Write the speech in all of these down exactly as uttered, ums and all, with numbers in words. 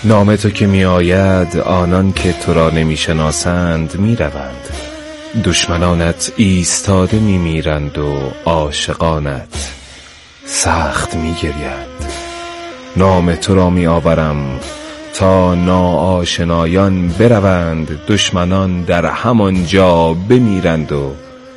نام تو که می آید آنان که تو را نمی شناسند می روند، دشمنانت ایستاده می میرند و عاشقانت سخت می گریند. نام تو را می آورم تا ناآشنایان بروند، دشمنان در همان جا بمیرند و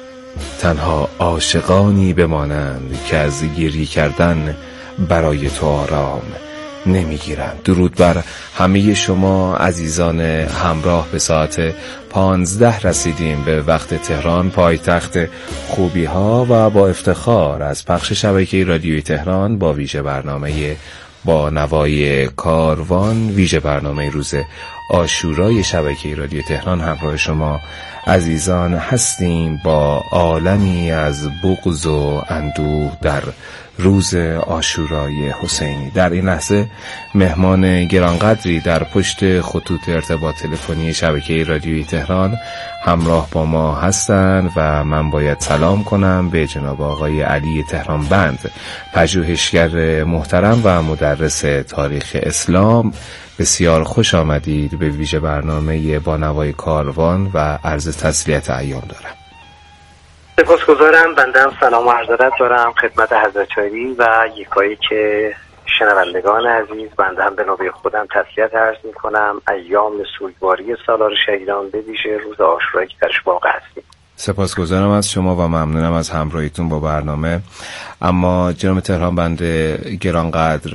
تنها عاشقانی بمانند که از گریه کردن برای تو آرام نمیگیرند. درود بر همه شما عزیزان همراه. به ساعت پانزده رسیدیم به وقت تهران، پایتخت خوبی ها، و با افتخار از پخش شبکه رادیوی تهران با ویژه برنامه با نوای کاروان، ویژه برنامه روز عاشورای شبکه رادیو تهران همراه شما عزیزان هستیم با عالمی از بغض و اندوه در روز عاشورای حسینی. در این لحظه مهمان گرانقدری در پشت خطوط ارتباط تلفنی شبکه رادیوی تهران همراه با ما هستند و من باید سلام کنم به جناب آقای علی تهرانبند، پژوهشگر محترم و مدرس تاریخ اسلام. بسیار خوش آمدید به ویژه برنامه با نوای کاروان و عرض تسلیت ایام دارم. سپاسگزارم. بنده هم سلام و عرض ادب دارم خدمت حضرت عالی و یکایی که شنوندگان عزیز. بنده هم به نوبه خودم تسلیت عرض می کنم. ایام سوگواری سالار شهیدان، به ویژه روز عاشورایی که درش واقع هستیم. سپاسگزارم از شما و ممنونم از همراهیتون با برنامه. اما جناب تهرانبند گرانقدر،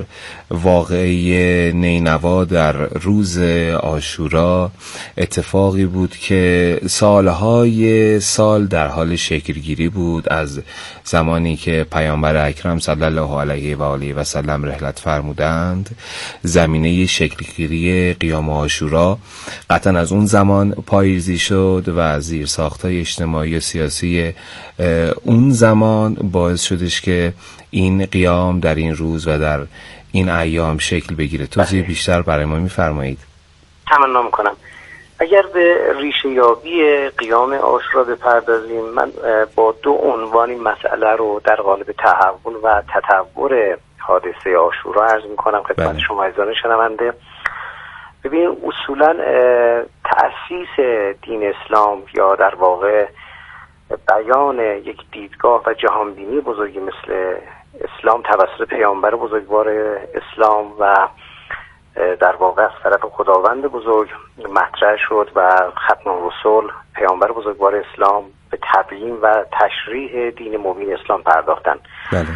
واقعه نینوا در روز عاشورا اتفاقی بود که سالهای سال در حال شکلگیری بود. از زمانی که پیامبر اکرم صلی الله علیه و آله و سلم رحلت فرمودند، زمینه شکلگیری قیام عاشورا قطعا از اون زمان پاییزی شد و زیرساخت‌های اجتماعی و سیاسی اون زمان باعث شدش که این قیام در این روز و در این ایام شکل بگیره. توضیح بیشتر برای ما می‌فرمایید؟ تمنا می‌کنم. اگر به ریشه یابی قیام عاشورا بپردازیم، من با دو عنوان این مسئله رو در قالب تحول و تطور حادثه عاشورا عرض می‌کنم خدمت شما عزیزان شنونده. ببین، اصولاً تأسیس دین اسلام یا در واقع بیان یک دیدگاه و جهانبینی بزرگی مثل اسلام توسط پیامبر بزرگوار اسلام و در واقع از طرف خداوند بزرگ مطرح شد و ختم الرسل پیامبر بزرگوار اسلام به تبیین و تشریح دین مبین اسلام پرداختند. بله.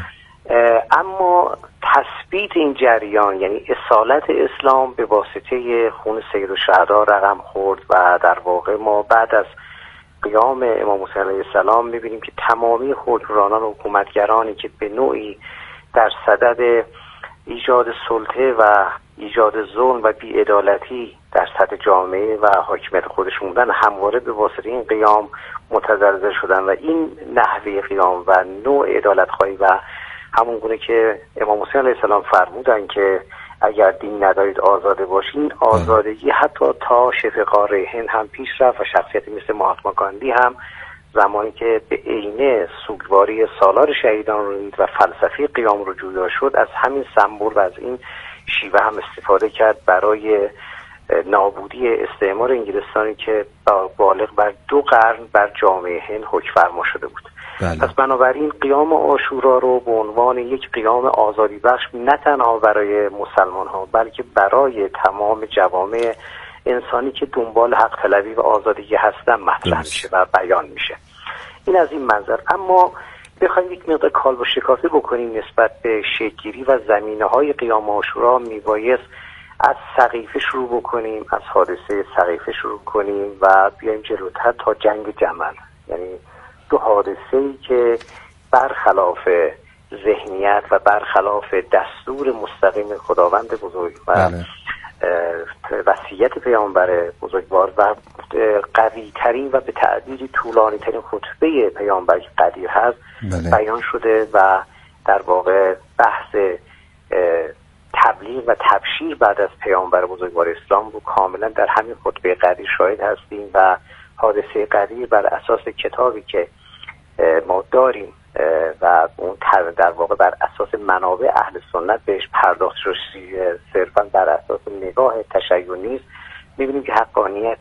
اما تثبیت این جریان، یعنی اصالت اسلام، به واسطه خون سید الشهدا رقم خورد و در واقع ما بعد از قیام امام حسین علیه السلام می‌بینیم که تمامی حکمرانان و حکومتگرانی که به نوعی در صدد ایجاد سلطه و ایجاد ظلم و بی‌عدالتی در سطح جامعه و حاکمیت خودشون بودن، همواره به واسطه این قیام متزلزل شدن و این نحوه قیام و نوع عدالت‌خواهی و همون گونه که امام حسین علیه السلام فرمودن که اگر دین ندارید آزاده باشین، آزادگی حتی تا شبه قاره هند هم پیش رفت و شخصیتی مثل مهاتما گاندی هم زمانی که به عینه سوگواری سالار شهیدان رو دید و فلسفه قیام رو جویا شد، از همین سمبل و از این شیوه هم استفاده کرد برای نابودی استعمار انگلستانی که بالغ بر دو قرن بر جامعه هند حکم فرما شده بود. بله. پس بنابراین قیام عاشورا رو به عنوان یک قیام آزادی بخش نه تنها برای مسلمان ها بلکه برای تمام جوامع انسانی که دنبال حق طلبی و آزادی هستن مطرح میشه و بیان میشه. این از این منظر. اما بخوایم یک مقدار کالبد شکافی بکنیم نسبت به شکل‌گیری و زمینه‌های قیام عاشورا، میبایست از سقیفه شروع بکنیم، از حادثه سقیفه شروع کنیم و بیایم جلوتر تا جنگ جمل، یعنی دو حادثه‌ای که برخلاف ذهنیت و برخلاف دستور مستقیم خداوند بزرگ و بله. وصیت پیامبر بزرگوار و قوی ترین و به تعبیری طولانی ترین خطبه پیامبر قدیر هست بله. بیان شده و در واقع بحث تبلیغ و تبشیر بعد از پیامبر بزرگوار اسلام رو کاملا در همین خطبه قدیر شاهد هستیم و حادثه قدیر بر اساس کتابی که ما داریم و اون در واقع بر اساس منابع اهل سنت بهش پرداخت شد، صرفا بر اساس نگاه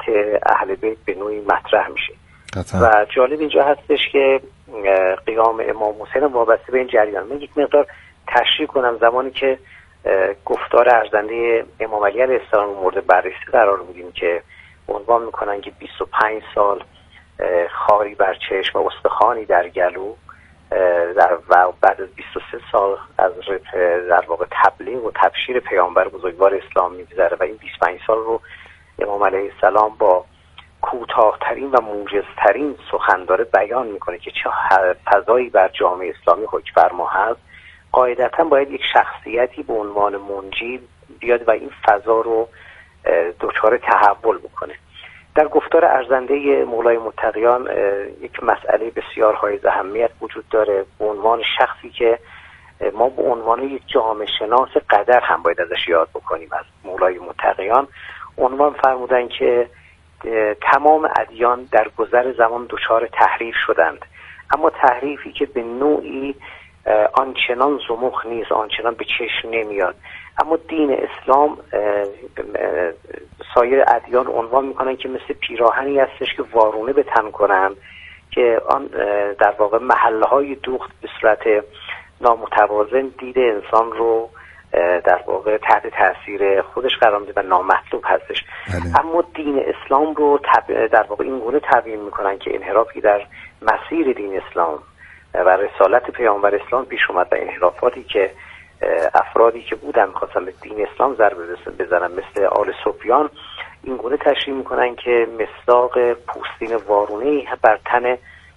اهل بیت به نوعی مطرح میشه. و جالب اینجا هستش که قیام امام حسین وابسته به این جریان. من یک مقدار تشریح کنم. زمانی که گفتار ارزنده امام علی علیه السلام مورد بررسی قرار بودیم که عنوان میکنن که بیست و پنج سال خاری بر چشم و استخوانی در گلو در و بعد از بیست و سه سال از در واقع تبلیغ و تبشیر پیامبر بزرگوار اسلام میگذره و این بیست و پنج سال رو امام علیه السلام با کوتاه‌ترین و موجزترین سخن داره بیان میکنه که چه فضایی بر جامعه اسلامی حکم فرما هست. قاعدتا باید یک شخصیتی به عنوان منجی بیاد و این فضا رو دچار تحول بکنه. در گفتار ارزنده مولای متقیان یک مسئله بسیار حائز اهمیت وجود داره به عنوان شخصی که ما به عنوان یک جامعه شناس قدر هم باید ازش یاد بکنیم. از مولای متقیان عنوان فرمودن که تمام ادیان در گذر زمان دچار تحریف شدند، اما تحریفی که به نوعی آنچنان زمخ نیست، آنچنان به چشم نمیاد. اما دین اسلام سایر ادیان عنوان میکنن که مثل پیراهنی هستش که وارونه به تن کنن که آن در واقع محله های دوخت به صورت نامتوازن دید انسان رو در واقع تحت تاثیر خودش قرار میده و نامطلوب هستش. بله. اما دین اسلام رو در واقع این گونه تبیین میکنن که انحرافی در مسیر دین اسلام و رسالت پیامبر اسلام پیش اومد و انحرافاتی که افرادی که بودن می‌خواستن به دین اسلام ضربه بزنن مثل آل سفیان این گونه تشریح میکنن که مصداق پوستین وارونه‌ای بر تن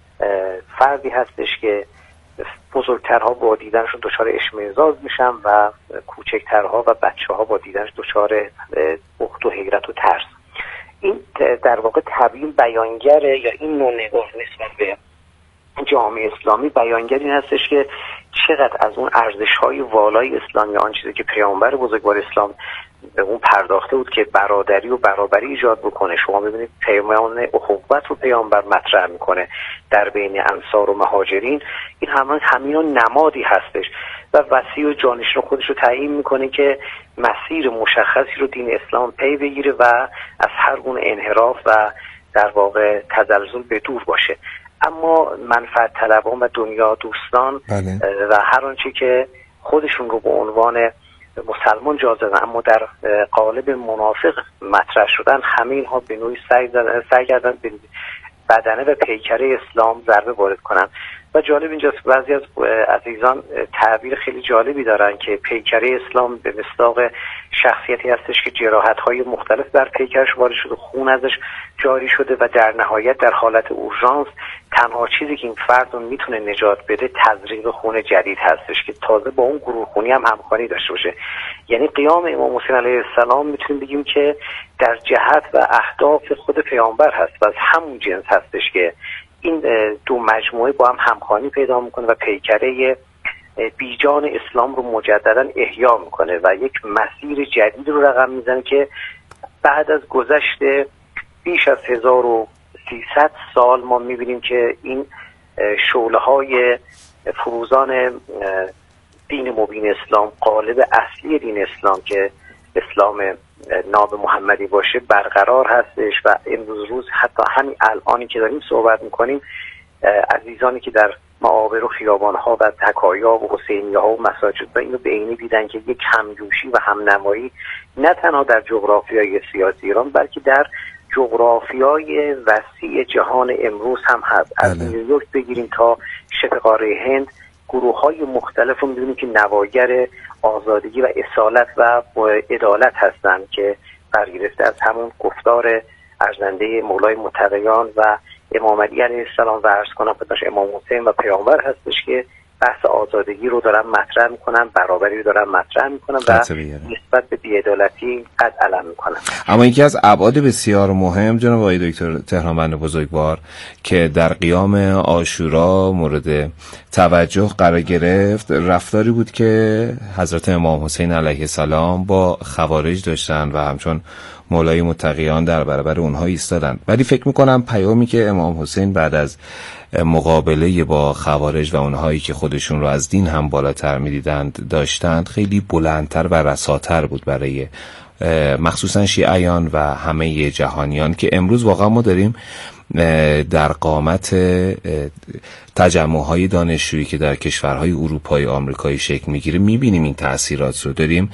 فردی هستش که بزرگترها با دیدنشون دچار اشمئزاز میشن و کوچکترها و بچه‌ها با دیدنش دچار بخت و حیرت و ترس. این در واقع تبیین بیانگره یا این نوع نگاه نسبت به جامعه اسلامی بیانگر این هستش که چقدر از اون ارزش‌های والای اسلامی، آن چیزی که پیامبر بزرگوار اسلام به اون پرداخته بود که برادری و برابری ایجاد بکنه. شما ببینید پیمان اخوت رو پیامبر مطرح میکنه در بین انصار و مهاجرین. این همه همین نمادی هستش و وصی و جانشین خودش رو تعیین میکنه که مسیر مشخصی رو دین اسلام پی بگیره و از هر گونه انحراف و در واقع تزلزل به دور باشه. اما منفعت طلبان و دنیا دوستان بله. و هر آنچه که خودشون رو به عنوان مسلمان جا زدن اما در قالب منافق مطرح شدن، همه اینها به نوعی سعی کردن به بدنه و پیکره اسلام ضربه وارد کنن. و جالب اینجاست بعضی از عزیزان تعبیر خیلی جالبی دارن که پیکره اسلام به مصداق شخصیتی هستش که جراحت‌های مختلف بر پیکرش وارد شده، خون ازش جاری شده و در نهایت در حالت اورژانس تنها چیزی که این فرد رو میتونه نجات بده تزریق خون جدید هستش که تازه با اون گروه خونی هم همخوانی داشته باشه. یعنی قیام امام حسین علیه السلام میتونیم بگیم که در جهت و اهداف خود پیامبر هست و از همون جنس هستش که این دو مجموعه با هم همخوانی پیدا میکنه و پیکره بیجان اسلام رو مجددا احیا میکنه و یک مسیر جدید رو رقم میزنه که بعد از گذشت بیش از هزار و سیصد سال ما میبینیم که این شعله های فروزان دین مبین اسلام، قالب اصلی دین اسلام که اسلام ناب محمدی باشه برقرار هستش و امروز روز حتی همین الانی که داریم صحبت میکنیم عزیزانی که در معابر و خیابانها و تکایا و حسینیه ها و مساجد و اینو به عینی دیدن که یک همجوشی و همنمایی نه تنها در جغرافیای سیاسی ایران بلکه در جغرافیای وسیع جهان امروز هم هست. از نیویورک بگیریم تا شبه قاره هند گروه های مختلف رو می‌بینیم که نواگر آزادگی و اصالت و عدالت هستند که برگرفته از همون گفتار ارزنده مولای متقیان و امام علی علیه السلام و عرض کنم خدمتش امام حسین و پیامبر هستش که بحث آزادگی رو دارن مطرح میکنن، برابری رو دارن مطرح میکنن و نسبت به بی‌عدالتی قد علم میکنن. اما یکی از ابعاد بسیار مهم جناب آقای دکتر تهرانوند بزرگوار که در قیام عاشورا مورد توجه قرار گرفت رفتاری بود که حضرت امام حسین علیه السلام با خوارج داشتن و همچون مولای متقیان در برابر اونها ایستادن. ولی فکر میکنم پیامی که امام حسین بعد از مقابله با خوارج و اونهایی که خودشون رو از دین هم بالاتر میدیدند داشتند خیلی بلندتر و رساتر بود برای مخصوصا شیعیان و همه جهانیان که امروز واقعا ما داریم در قامت تجمع‌های دانشجویی که در کشورهای اروپایی آمریکایی شکل میگیره میبینیم این تأثیرات رو، داریم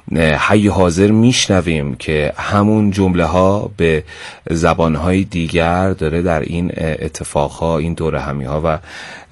حی حاضر میشنویم که همون جمله ها به زبانهای دیگر داره در این اتفاقها، این دوره همی ها و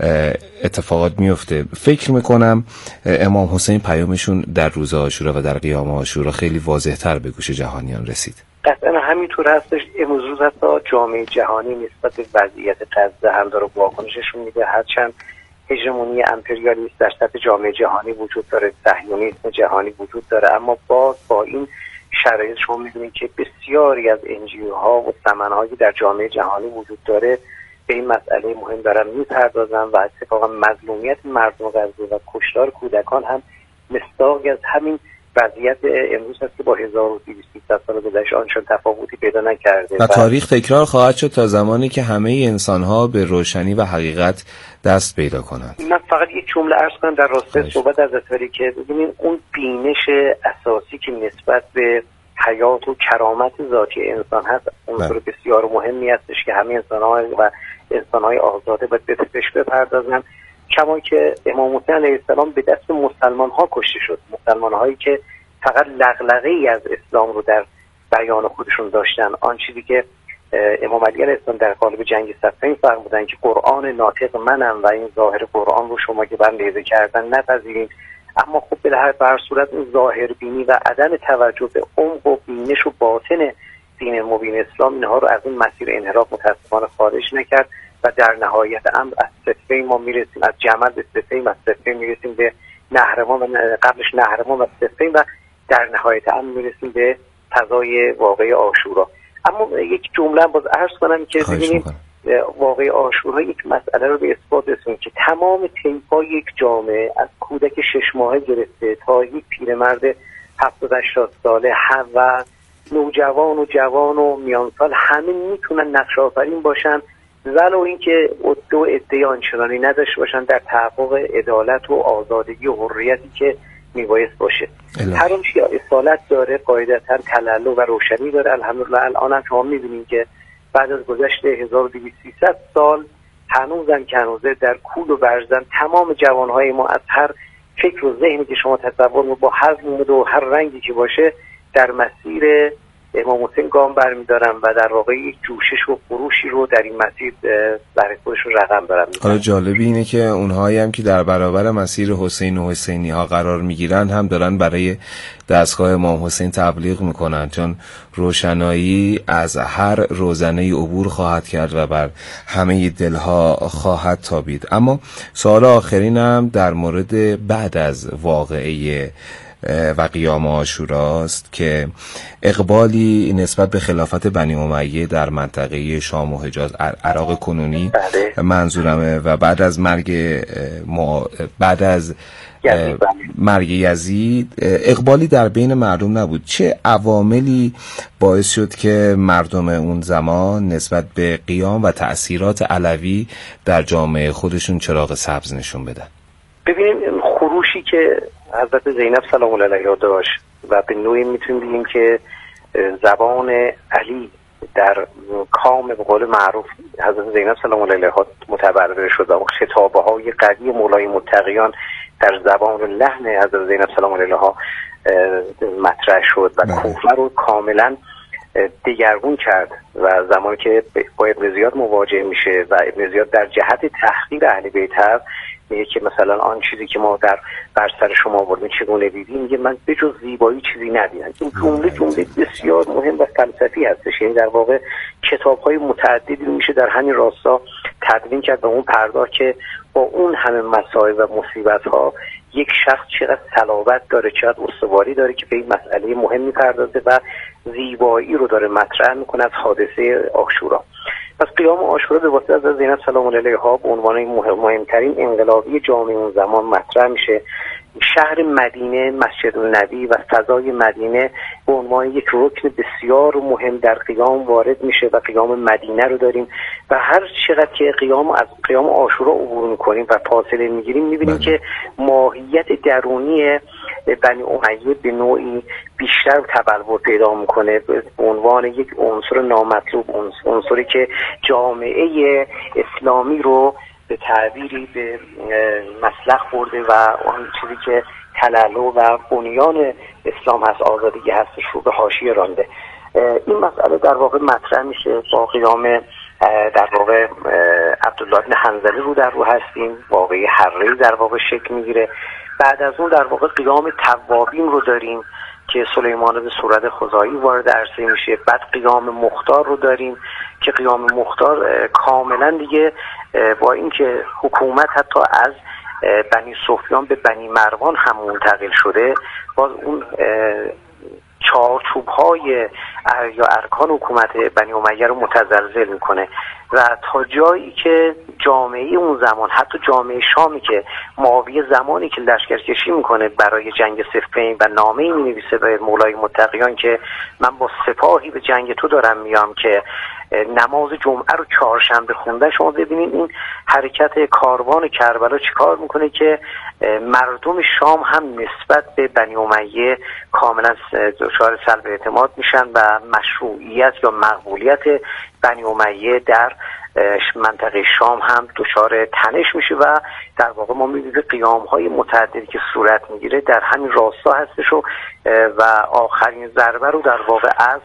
اتفاقات میفته. فکر میکنم امام حسین پیامشون در روز عاشورا و در قیام عاشورا خیلی واضح تر به گوش جهانیان رسید. قطعا همینطور هستش. امروز روز حتی جامعه جهانی نسبت به وضعیت غزه هم داره واکنششون میده، هرچند هژمونی امپریالیست در سطح جامعه جهانی وجود داره، صهیونیسم جهانی وجود داره، اما باز با این شرایط شما می‌بینید که بسیاری از انجیوها و سمن‌هایی در جامعه جهانی وجود داره به این مسئله مهم دارن میپردازن و اتفاقا مظلومیت مردم غزه و کشتار کودکان هم مصداقی از همین وضعیت امروز هست که با هزار و دویست سال گذشته آنچنان تفاوتی پیدا نکرده و تاریخ تکرار خواهد شد تا زمانی که همه انسان‌ها به روشنی و حقیقت دست پیدا کنند. من فقط یک جمله عرض کنم در راستای صحبت از اطلاعی که ببینید اون بینش اساسی که نسبت به حیات و کرامت ذاتی انسان هست عنصر بسیار مهمی هستش که همه انسان‌ها و انسان‌های آزاده باید بهش بپردازن، کما که امام حسین علیه السلام به دست مسلمان‌ها کشته شد، مسلمان‌هایی که فقط لغلغه‌ای از اسلام رو در بیان خودشون داشتن. آن چیزی که امام علی علیه السلام در قالب جنگ صفین فرمودن که قرآن ناطق منم و این ظاهر قرآن رو شما که بندیزه کردن نپذیرین، اما خب به هر صورت اون ظاهر بینی و عدم توجه به عمق و بینش و باطن دین مبین اسلام اینها رو از این مسیر انحراف متاسفانه خارج نکرد و در نهایت امر از صفین ما میرسیم، از جمل به صفین، از صفین میرسیم به نهرمان و قبلش نهرمان و صفین و در نهایت امر میرسیم به فضای واقعی عاشورا. اما یک جمله باز عرض کنم که ببینید واقعی عاشورا یک مسئله رو به اثبات رسون که تمام طیف‌های یک جامعه از کودک شش ماهه گرفته تا یک پیرمرد هفتاد هشتاد ساله و نوجوان و جوان و میان سال همه میتونن نقش آفرین باشن ولو اینکه دو ادعای آنچنانی نداشته باشن در تحقق عدالت و آزادگی و حریتی که میبایست باشه. هر اون چی اصالت داره، قاعدتا تلالو و روشنی داره. الحمدلله الان هم شما میبینید که بعد از گذشت هزار و دویست سال هنوزم که هنوزه در کول و برزن تمام جوانهای ما از هر فکر و ذهنی که شما تصور با هر نمود و هر رنگی که باشه در مسیر امام حسین گام برمی‌دارن و در واقع یک جوشش و خروشی رو در این مسیر برای خودشون رقم دارن. حالا جالبی اینه که اونهایی هم که در برابر مسیر حسین و حسینی ها قرار میگیرن هم دارن برای دستگاه امام حسین تبلیغ میکنن، چون روشنایی از هر روزنه عبور خواهد کرد و بر همه دلها خواهد تابید. اما سوال آخرینم در مورد بعد از واقعه و قیام عاشوراست که اقبالی نسبت به خلافت بنی امیه در منطقه شام و حجاز، عراق کنونی منظورمه، و بعد از مرگ ما بعد از مرگ یزید اقبالی در بین مردم نبود. چه عواملی باعث شد که مردم اون زمان نسبت به قیام و تأثیرات علوی در جامعه خودشون چراغ سبز نشون بدن؟ ببینیم خروشی که حضرت زینب سلام الله علیها داشت و به نوعی میتونیم بگیم که زبان علی در کام به قول معروف حضرت زینب سلام الله علیها متبرر شد و خطابه های قوی مولای متقیان در زبان و لحن حضرت زینب سلام الله علیها مطرح شد و کوفه رو کاملا دگرگون کرد و زمانی که با ابن زیاد مواجه میشه و ابن زیاد در جهت تحقیر اهل بیت هست میگه که مثلا آن چیزی که ما در بر سر شما آوردیم چگونه دیدیم، میگه من به جز زیبایی چیزی ندیدم. این جمله جمله بسیار مهم و فلسفی هستش، یعنی در واقع کتاب‌های متعددی میشه در همین راستا تدوین کرد به اون پرداخت که با اون همه مسائل و مصیبت‌ها یک شخص چقدر صلابت داره، چقدر استواری داره که به این مسئله مهم میپردازه و زیبایی رو داره مطرح میکنه از حادثه عاشورا. پس قیام عاشورا به واسطه از زینب سلام الله علیها به عنوان مهمترین انقلابی جامعه اون زمان مطرح میشه شهر مدینه، مسجد النبی و فضای مدینه به عنوان یک رکن بسیار مهم در قیام وارد میشه و قیام مدینه رو داریم و هر چقدر که قیام از قیام عاشورا عبور میکنیم و فاصله میگیریم میبینیم که ماهیت درونی بنی امیه به نوعی بیشتر تبلور پیدا میکنه به عنوان یک عنصر نامطلوب، عنصری که جامعه اسلامی رو به تعبیری به مسلخ برده و اون چیزی که تلالو و بنیان اسلام هست، آزادی هستش، رو به حاشیه رانده. این مسئله در واقع مطرح میشه با قیام در واقع عبدالله بن حنظله رو در رو هستیم، واقعی حره‌ای در واقع شکل میگیره. بعد از اون در واقع قیام توابین رو داریم که سلیمان به صورت خزاعی وارد عرصه میشه. بعد قیام مختار رو داریم که قیام مختار کاملا دیگه با اینکه حکومت حتی از بنی سفیان به بنی مروان هم منتقل شده، باز اون چارچوب‌های یا ارکان حکومت بنی امیه رو متزلزل میکنه و تا جایی که جامعه اون زمان، حتی جامعه شامی که معاویه زمانی که لشکرکشی میکنه برای جنگ صفین و نامه‌ای مینویسه به مولای متقیان که من با سپاهی به جنگ تو دارم میام که نماز جمعه رو چهارشنبه خوندن، شما ببینید این حرکت کاروان کربلا چیکار میکنه که مردم شام هم نسبت به بنی امیه کاملا دچار سلب اعتماد میشن و مشروعیت یا مقبولیت بنی امیه در منطقه شام هم دچار تنش میشه و در واقع ما میبینیم قیام های متعددی که صورت میگیره در همین راستا هستش و و آخرین ضربه رو در واقع از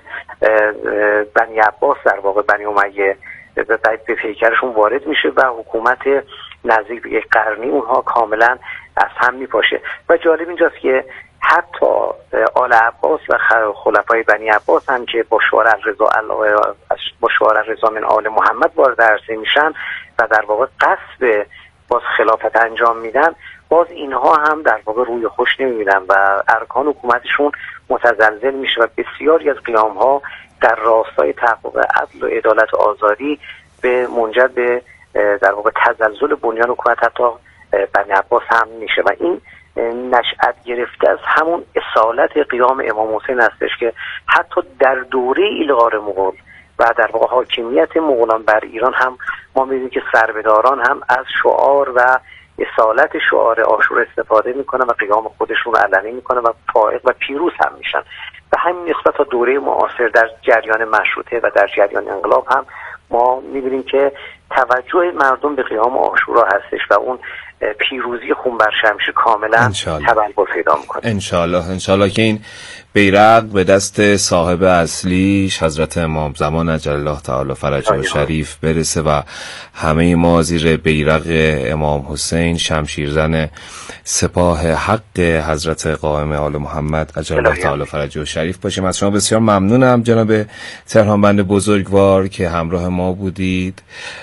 بنی عباس در واقع بنی امیه به پیکرشون وارد میشه و حکومت نزدیک به یک قرنی اونها کاملا از هم میپاشه. و جالب اینجاست که حتی آل عباس و خلفای بنی عباس هم که با شعار الرضا با شعار الرضا من آل محمد وارد عرصه میشن و در واقع قصد باز خلافت انجام میدن، باز اینها هم در واقع روی خوش نمیبینن و ارکان حکومتشون متزلزل میشه و بسیاری از قیام ها در راستای تحقق عدل و عدالت و آزادی به منجر به در واقع تزلزل بنیان حکومت حتی بنی عباس هم میشه و این نشأت گرفته از همون اصالت قیام امام حسین هستش که حتی در دوره ایلغار مغول و در واقع حاکمیت مغولان بر ایران هم ما می‌بینیم که سربداران هم از شعار و اصالت شعار عاشورا استفاده میکنن و قیام خودشون رو علنی میکنن و فائق و پیروز هم میشن. و همین نسبت تا دوره معاصر در جریان مشروطه و در جریان انقلاب هم ما می‌بینیم که توجه مردم به قیام عاشورا هستش و اون پیروزی خون بر شمشیر کاملا تبلور پیدا میکنه. انشالله انشالله که این بیرق به دست صاحب اصلیش حضرت امام زمان عجل الله تعالی فرجه شریف برسه و همه ما زیر بیرق امام حسین شمشیرزن سپاه حق حضرت قائم آل محمد عجل الله تعالی فرجه شریف باشیم. از شما بسیار ممنونم جناب تهرانبند بزرگوار که همراه ما بودید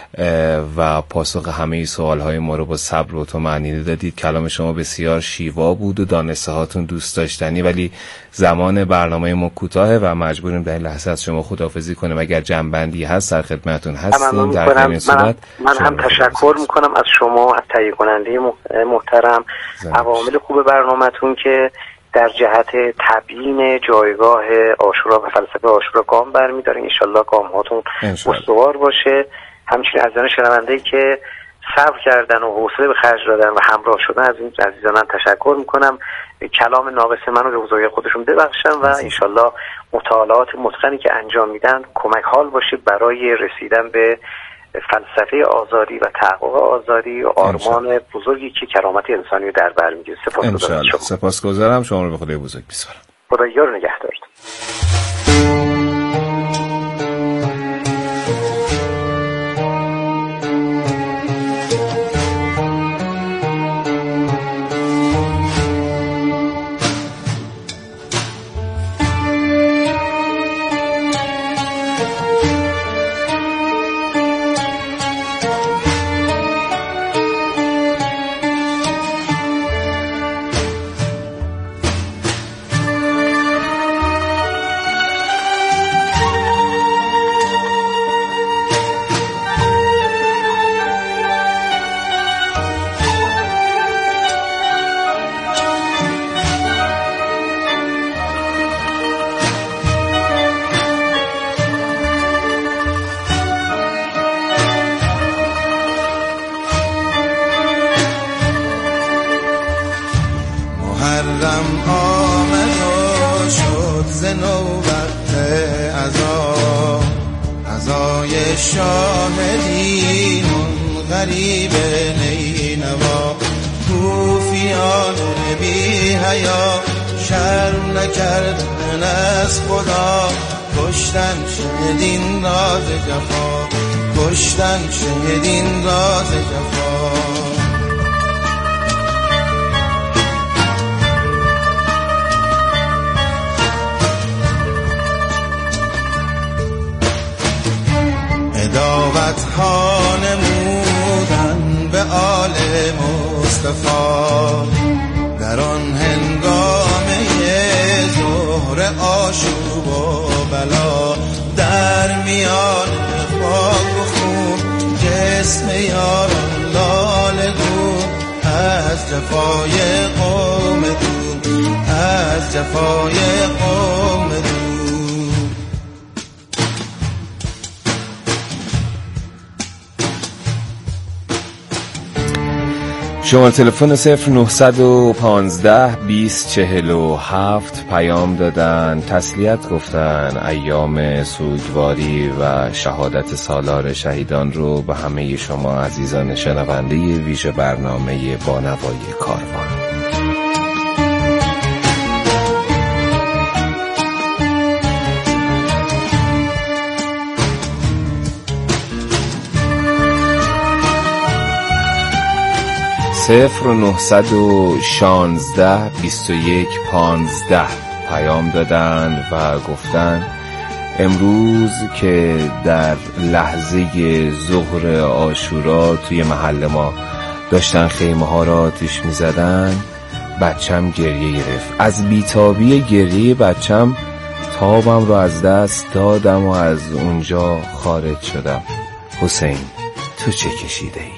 و پاسخ همه سوالهای ما رو با صبر و طمأنینه دادید. کلام شما بسیار شیوا بود و دانسته هاتون دوست داشتنی، ولی زمان برنامه ما کوتاهه و مجبوریم در این لحظه از شما خداحافظی کنیم. اگر جنبندی هست در خدمتتون هستیم. در همین صورت من هم تشکر میکنم از شما، از تهیه کننده محترم، عوامل خوب برنامه‌تون که در جهت تبیین جایگاه عاشورا و فلسفه عاشورا گام برمی‌دارین. ان شاءالله گام هاتون استوار باشه. همچنین از جان شنونده‌ای که صبر کردن و حوصله به خرج دادن و همراه شدن از این عزیزان من تشکر میکنم. کلام ناقص منو به حضور خودشون ببخشن و انشالله مطالعات متقنی که انجام میدن کمک حال باشه برای رسیدن به فلسفه آزادی و تحقق آزادی و آرمان بزرگی که کرامت انسانی رو در بر میگیره. سپاسگزارم. سپاسگزارم. شما رو به خدای بزرگ میسپارم. خدا یار و نگهدارت. محرم آمد و شد ز نوبت عزا، عزای شاهدین غریب نینوا. کوفیان بی حیا شرم نکردن از خدا، کشتن شهدین راز جفا، کشتن شهدین راز جفا. اداوت ها نمودن به آل مصطفی، در آن هنگامه ظهر آشوب و بلا. در میان خاک و خون جسم یاران لاله گون، از جفای قوم دون، از جفای قوم دون. شماره تلفن صفر نهصد و پانزده بیست چهل و هفت پیام دادن، تسلیت گفتن، ایام سوگواری و شهادت سالار شهیدان رو به همه شما عزیزان شنونده ویژه برنامه بانوای کاروان. صفر نهصد و شانزده بیست و یک پانزده پیام دادن و گفتن امروز که در لحظه ظهر عاشورا توی محل ما داشتن خیمه ها را آتیش می زدن، بچم گریه گرفت. از بیتابی گریه بچم تابم رو از دست دادم و از اونجا خارج شدم. حسین تو چه کشیده ای؟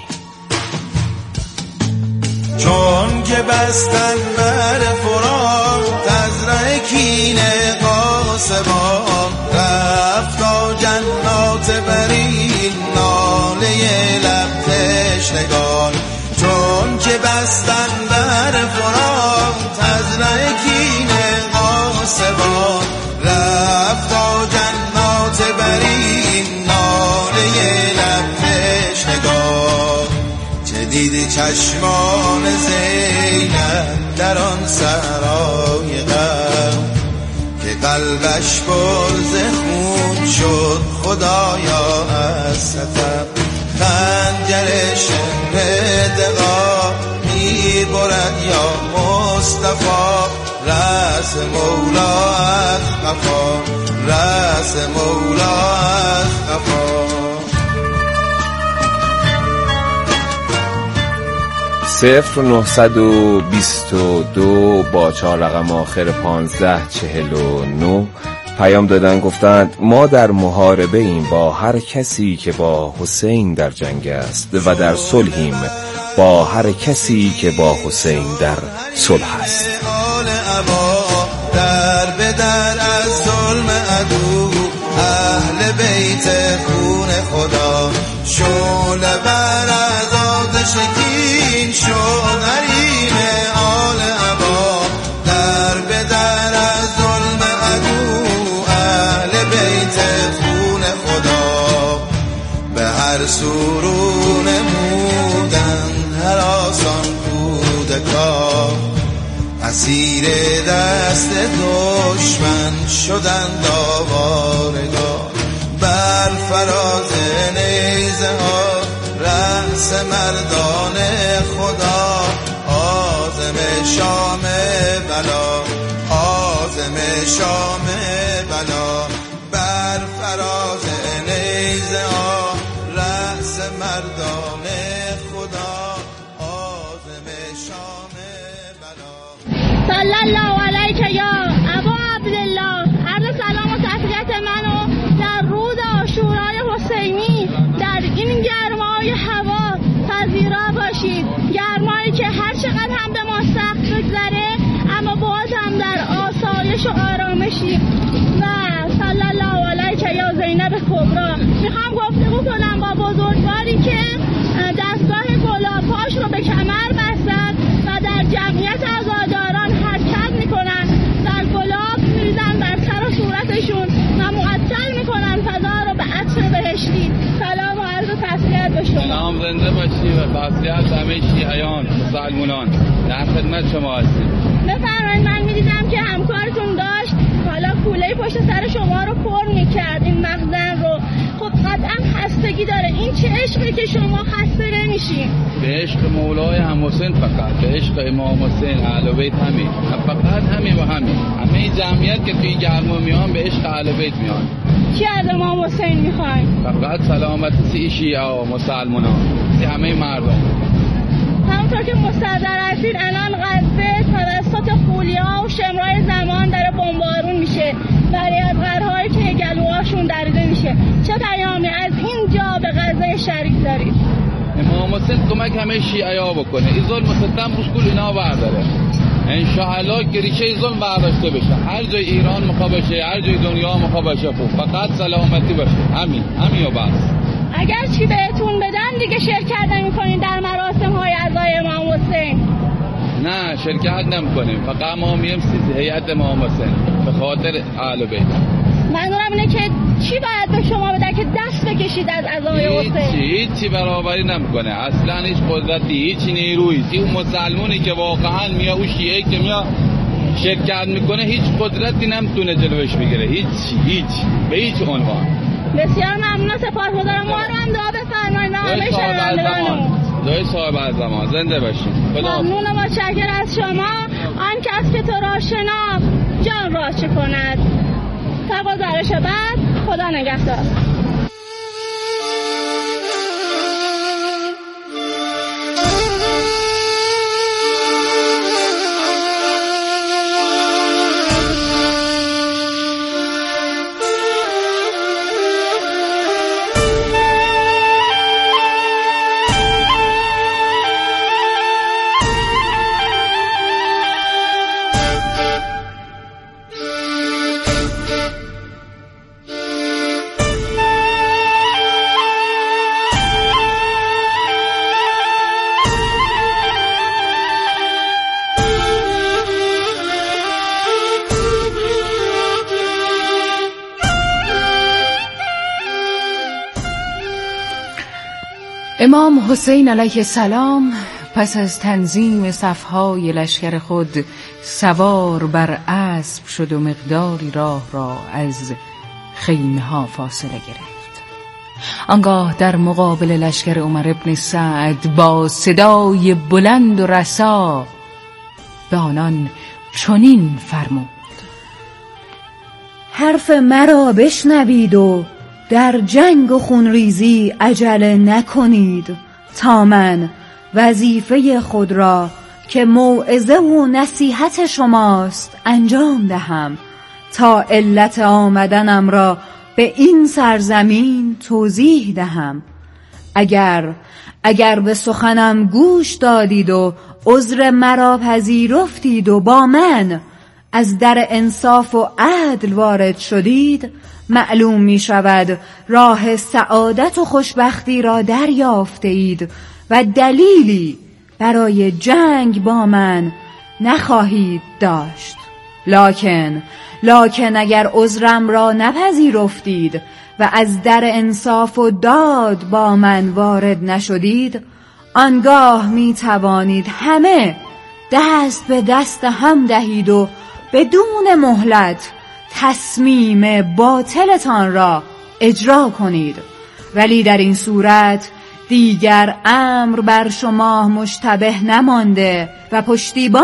چون که بستن بر فرات از ره کین قاسبان، رفت تا جنات برین ناله لب تشنگان. چون که بستن بر فرات از ره کین قاسبان، رفت تا جنات برین ناله لب تشنگان. چه دید چشمان زینب در آن صحرای غم، که قلبش پر ز خون شد خدایا از ستم. خنجر شمر دغا می برد یا مصطفی، رأس مولا از قفا، رأس مولا از قفا. صفر نهصد و بیست و دو با چهار رقم آخر پانزده چهل و نه پیام دادن، گفتند ما در محاربه ایم با هر کسی که با حسین در جنگ است و در صلحیم با هر کسی که با حسین در صلح است. در بدر از ظلم عدو اهل بیت خون خدا، شعله بر از آتش کین شد حریم آل عبا. در بدر از ظلم عدو اهل بیت خون خدا، به هر سورون نمودن هر آسان کودکان. اسیر دست دشمن شدند آوارگان، بر فراز نیزه ها رأس مردان خدا. عازم شام بلا، عازم شام بلا، بر فراز نیزه ها رأس مردان خدا. عازم شام بلا. صلی الله علیک یا ابا عبدالله. عرض سلام و تحیت منو در روز عاشورای حسینی در این گرمای هوا پذیرا باشید. گرمایی که هر چقدر هم به ما سخت بگذره اما باز هم در آسایش و آرامشی. و صلی الله علیک یا زینب کبرا. میخوام گفتگو کنم با بزرگواری که دستگاه گلاب‌هاش رو به کمر بستن و در جمعیت عزاداران هر مسلمانان در خدمت شما هستیم. بفرمایید. من می‌دیدم که همکارتون داشت حالا کوله پشت سر شما رو پر می‌کرد این مخزن رو. خب قطعا خستگی داره. این چه عشقی که شما خسته نمیشین؟ به عشق مولای هم حسین، فقط به عشق امام حسین اهل بیت، همین فقط همین و همین. همه جمعیت که توی گرما میان به عشق اهل بیت میان. چی از امام حسین میخواین؟ فقط سلامتی شیعه و مسلمانان، همه مردم. همونطور که مستحضر هستید الان غزه توسط خولیا و شمرای زمان داره بمبارون میشه، برای از غرهایی که گلوهاشون دریده میشه. چه پیامی از اینجا به غزه شریف دارید؟ امام حسین کمک همه شیعه ها بکنه، این ظلم ستم روش کل اینا برداره، انشاءالله که ریشه ظلم برداشته بشه. هر جای ایران مخواه بشه، هر جای دنیا مخواه بشه، خوب فقط سلامتی باشه. همین همین و بس. اگر چی بهتون بدن دیگه شرکت نمی‌کنین در مراسم های عزای امام حسین؟ نه شرکت نمی‌کنیم، فقط ما میایم هیئت امام حسین به خاطر اهل بیت. منظورم اینه که چی باید به شما بده که دست بکشید از عزای حسین؟ هیچ هیچی برابری نمی‌کنه، اصلا هیچ قدرتی، هیچ نیرویی. اون مسلمونی که واقعا میاد، اون شیعه که میاد شرکت میکنه، هیچ قدرتی نمیتونه جلوش بگیره، هیچ هیچ به هیچ عنوان. بسیار ممنون، سپاسگزارم. ما رو هم دعا بفرمایید. همه شنوندگانمون دعای صاحب از زمان زنده باشین. ممنون و متشکرم از شما. آن کس که تو را شناخت جان را چه کند. تا گزارش بعد، خدا نگهدار. امام حسین علیه السلام پس از تنظیم صفهای لشکر خود سوار بر اسب شد و مقداری راه را از خیمه ها فاصله گرفت. آنگاه در مقابل لشکر عمر ابن سعد با صدای بلند و رسا به آنان چنین فرمود: حرف مرا بشنوید و در جنگ و خونریزی عجله نکنید تا من وظیفه خود را که موعظه و نصیحت شماست انجام دهم تا علت آمدنم را به این سرزمین توضیح دهم. اگر اگر به سخنم گوش دادید و عذر مرا پذیرفتید و با من از در انصاف و عدل وارد شدید، معلوم می شود راه سعادت و خوشبختی را دریافته اید و دلیلی برای جنگ با من نخواهید داشت. لکن لکن اگر عذرم را نپذیرفتید و از در انصاف و داد با من وارد نشدید، آنگاه می توانید همه دست به دست هم دهید و بدون مهلت تصمیم باطلتان را اجرا کنید. ولی در این صورت دیگر امر بر شما مشتبه نمانده و پشتیبان